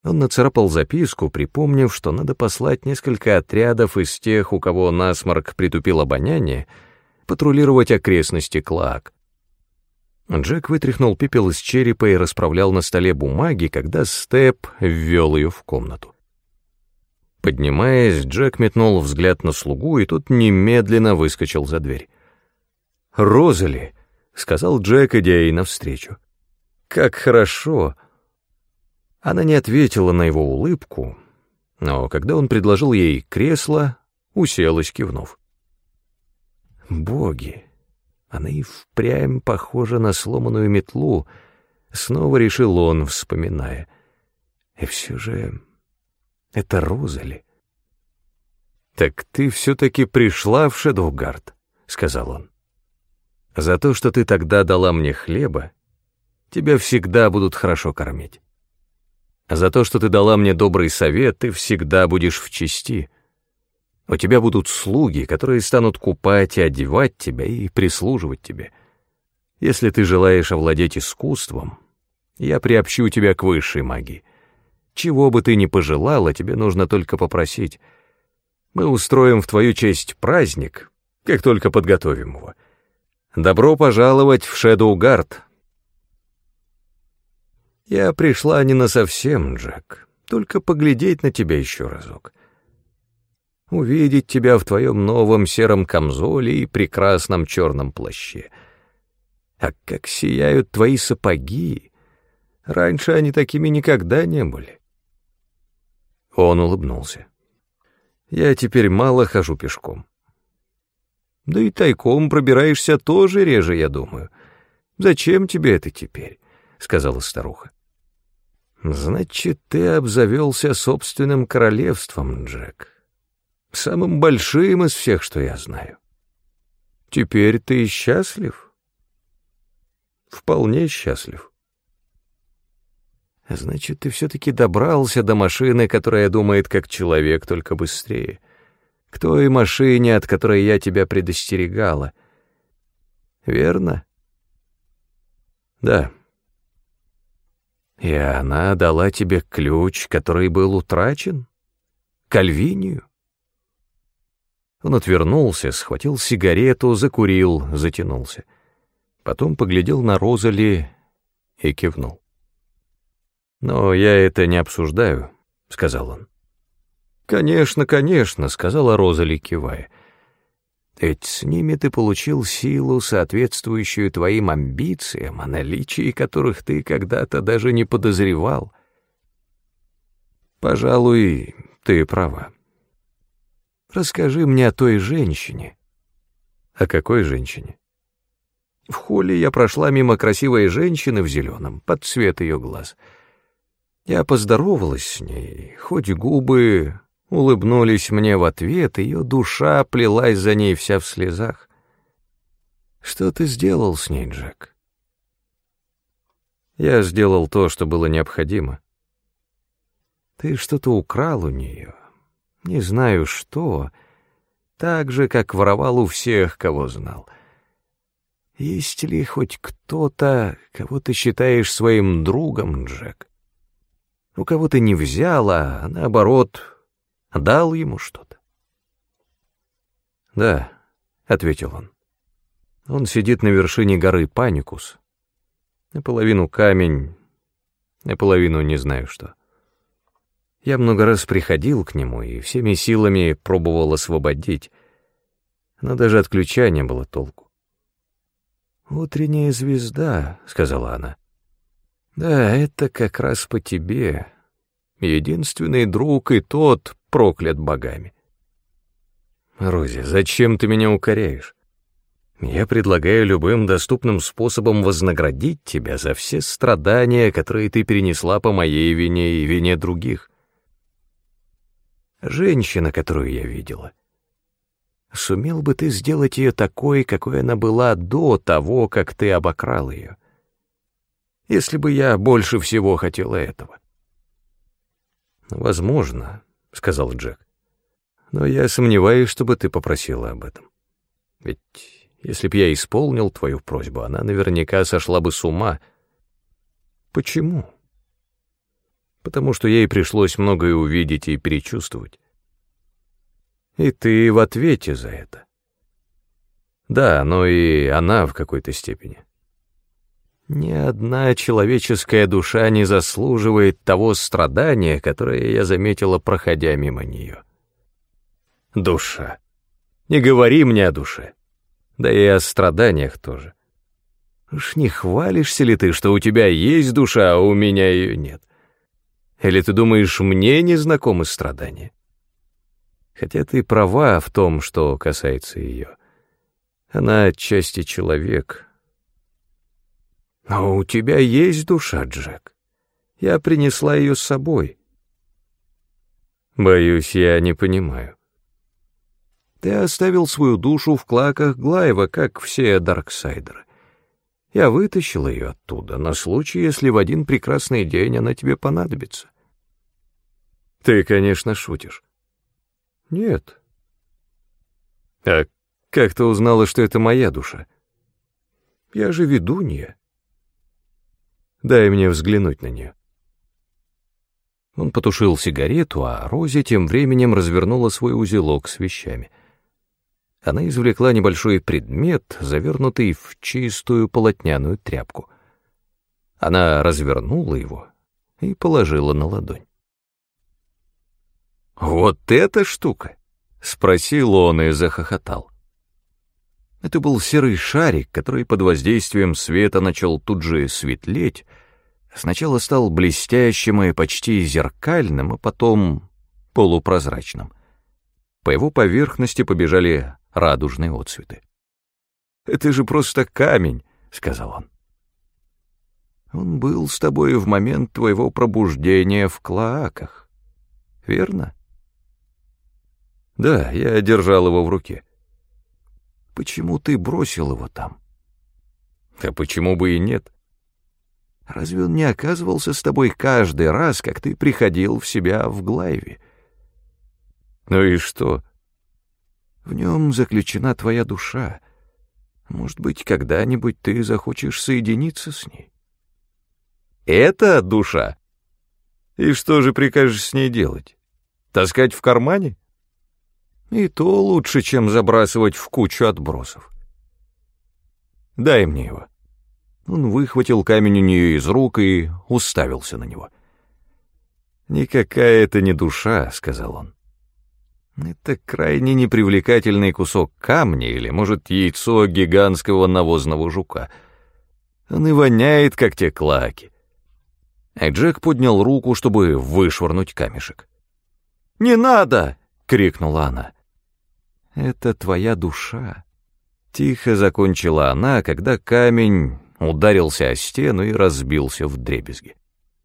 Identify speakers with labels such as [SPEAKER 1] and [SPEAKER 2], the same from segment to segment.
[SPEAKER 1] Он нацарапал записку, припомнив, что надо послать несколько отрядов из тех, у кого насморк притупил обоняние, патрулировать окрестности Клоак. Джек вытряхнул пепел из черепа и расправлял на столе бумаги, когда Степ ввел ее в комнату. Поднимаясь, Джек метнул взгляд на слугу, и тот немедленно выскочил за дверь. «Розали!» — сказал Джек, идя ей навстречу. «Как хорошо!» Она не ответила на его улыбку, но когда он предложил ей кресло, уселась, кивнув. «Боги! Она и впрямь похожа на сломанную метлу», — снова решил он, вспоминая. «И все же это Розали». «Так ты все-таки пришла в Шэдоугард», — сказал он. «За то, что ты тогда дала мне хлеба, тебя всегда будут хорошо кормить. За то, что ты дала мне добрый совет, ты всегда будешь в чести. У тебя будут слуги, которые станут купать и одевать тебя и прислуживать тебе. Если ты желаешь овладеть искусством, я приобщу тебя к высшей магии. Чего бы ты ни пожелала, тебе нужно только попросить. Мы устроим в твою честь праздник, как только подготовим его. Добро пожаловать в Шэдоугард». «Я пришла не насовсем, Джек, только поглядеть на тебя еще разок. Увидеть тебя в твоем новом сером камзоле и прекрасном черном плаще. А как сияют твои сапоги! Раньше они такими никогда не были». Он улыбнулся. «Я теперь мало хожу пешком. Да и тайком пробираешься тоже реже, я думаю. Зачем тебе это теперь?» — сказала старуха. «Значит, ты обзавелся собственным королевством, Джек. Самым большим из всех, что я знаю. Теперь ты счастлив?» «Вполне счастлив». «Значит, ты все-таки добрался до машины, которая думает как человек, только быстрее. К той машине, от которой я тебя предостерегала. Верно?» «Да». «И она дала тебе ключ, который был утрачен? Кальвинию?» Он отвернулся, схватил сигарету, закурил, затянулся. Потом поглядел на Розали и кивнул. «Но я это не обсуждаю», — сказал он. «Конечно, конечно», — сказала Розали, кивая. «Ведь с ними ты получил силу, соответствующую твоим амбициям, о наличии которых ты когда-то даже не подозревал. Пожалуй, ты права. Расскажи мне о той женщине». «О какой женщине?» «В холле я прошла мимо красивой женщины в зеленом, под цвет ее глаз. Я поздоровалась с ней, хоть губы улыбнулись мне в ответ, ее душа плелась за ней вся в слезах. Что ты сделал с ней, Джек?» «Я сделал то, что было необходимо». «Ты что-то украл у нее, не знаю что, так же, как воровал у всех, кого знал. Есть ли хоть кто-то, кого ты считаешь своим другом, Джек? У кого ты не взял, а наоборот, дал ему что-то?» «Да», — ответил он. «Он сидит на вершине горы Паникус. Наполовину камень, наполовину не знаю что. Я много раз приходил к нему и всеми силами пробовал освободить, но даже от ключа не было толку». «Утренняя звезда», — сказала она. «Да, это как раз по тебе. Единственный друг, и тот проклят богами». «Рози, зачем ты меня укоряешь? Я предлагаю любым доступным способом вознаградить тебя за все страдания, которые ты перенесла по моей вине и вине других. Женщина, которую я видела, сумел бы ты сделать ее такой, какой она была до того, как ты обокрал ее? Если бы я больше всего хотела этого». «Возможно», — сказал Джек. «Но я сомневаюсь, чтобы ты попросила об этом. Ведь если б я исполнил твою просьбу, она наверняка сошла бы с ума». «Почему?» потому что ей пришлось многое увидеть и перечувствовать. И ты в ответе за это. Да, но и она в какой-то степени. Ни одна человеческая душа не заслуживает того страдания, которое я заметила, проходя мимо нее. Душа. Не говори мне о душе. Да и о страданиях тоже. Уж не хвалишься ли ты, что у тебя есть душа, а у меня ее нет? Или ты думаешь, мне не знакомы страдания? Хотя ты права в том, что касается ее. Она отчасти человек. Но у тебя есть душа, Джек. Я принесла ее с собой. Боюсь, я не понимаю. Ты оставил свою душу в клаках Глайва, как все дарксайдеры. Я вытащил ее оттуда на случай, если в один прекрасный день она тебе понадобится. Ты, конечно, шутишь. Нет. А как ты узнала, что это моя душа? Я же ведунья. Дай мне взглянуть на нее. Он потушил сигарету, а Рози тем временем развернула свой узелок с вещами. Она извлекла небольшой предмет, завернутый в чистую полотняную тряпку. Она развернула его и положила на ладонь. «Вот эта штука!» — спросил он и захохотал. Это был серый шарик, который под воздействием света начал тут же светлеть, сначала стал блестящим и почти зеркальным, а потом полупрозрачным. По его поверхности побежали радужные отцветы. «Это же просто камень», — сказал он. «Он был с тобой в момент твоего пробуждения в клоаках, верно?» «Да, я держал его в руке». «Почему ты бросил его там?» «А почему бы и нет?» «Разве он не оказывался с тобой каждый раз, как ты приходил в себя в Глайве?» «Ну и что?» «В нем заключена твоя душа. Может быть, когда-нибудь ты захочешь соединиться с ней?» «Это душа? И что же прикажешь с ней делать? Таскать в кармане?» «И то лучше, чем забрасывать в кучу отбросов. Дай мне его». Он выхватил камень у нее из рук и уставился на него. «Никакая это не душа», — сказал он. «Это крайне непривлекательный кусок камня или, может, яйцо гигантского навозного жука. Он и воняет, как те клаки». А Джек поднял руку, чтобы вышвырнуть камешек. «Не надо!» — крикнула она. «Это твоя душа», — тихо закончила она, когда камень ударился о стену и разбился вдребезги.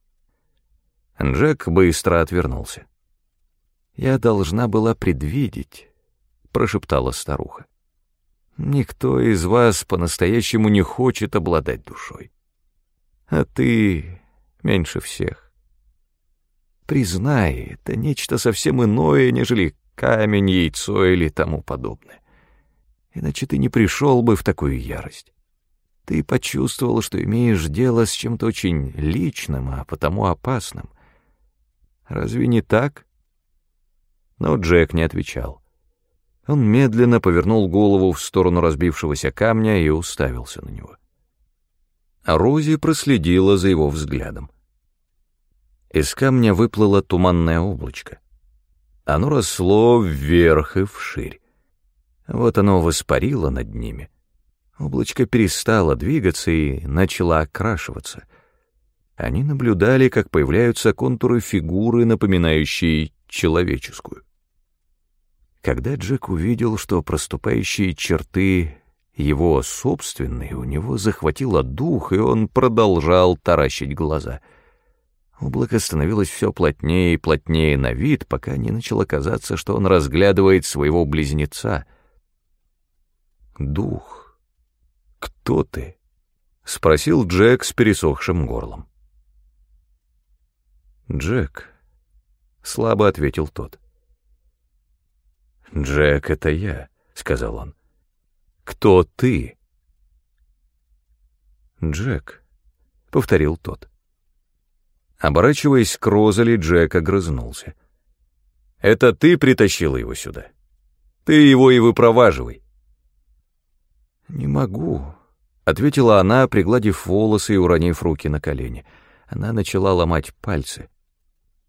[SPEAKER 1] Джек быстро отвернулся. «Я должна была предвидеть», — прошептала старуха. «Никто из вас по-настоящему не хочет обладать душой. А ты меньше всех. Признай, это нечто совсем иное, нежели камень, яйцо или тому подобное. Иначе ты не пришел бы в такую ярость. Ты почувствовал, что имеешь дело с чем-то очень личным, а потому опасным. Разве не так?» Но Джек не отвечал. Он медленно повернул голову в сторону разбившегося камня и уставился на него. А Рози проследила за его взглядом. Из камня выплыло туманное облачко. Оно росло вверх и вширь. Вот оно воспарило над ними. Облачко перестало двигаться и начало окрашиваться. Они наблюдали, как появляются контуры фигуры, напоминающие человеческую. Когда Джек увидел, что проступающие черты его собственные, у него захватило дух, и он продолжал таращить глаза. Облако становилось все плотнее и плотнее на вид, пока не начало казаться, что он разглядывает своего близнеца. «Дух, кто ты?» — спросил Джек с пересохшим горлом. «Джек», — слабо ответил тот. «Джек, это я», — сказал он. «Кто ты?» «Джек», — повторил тот. Оборачиваясь к Розали, Джек огрызнулся. «Это ты притащила его сюда? Ты его и выпроваживай». «Не могу», — ответила она, пригладив волосы и уронив руки на колени. Она начала ломать пальцы.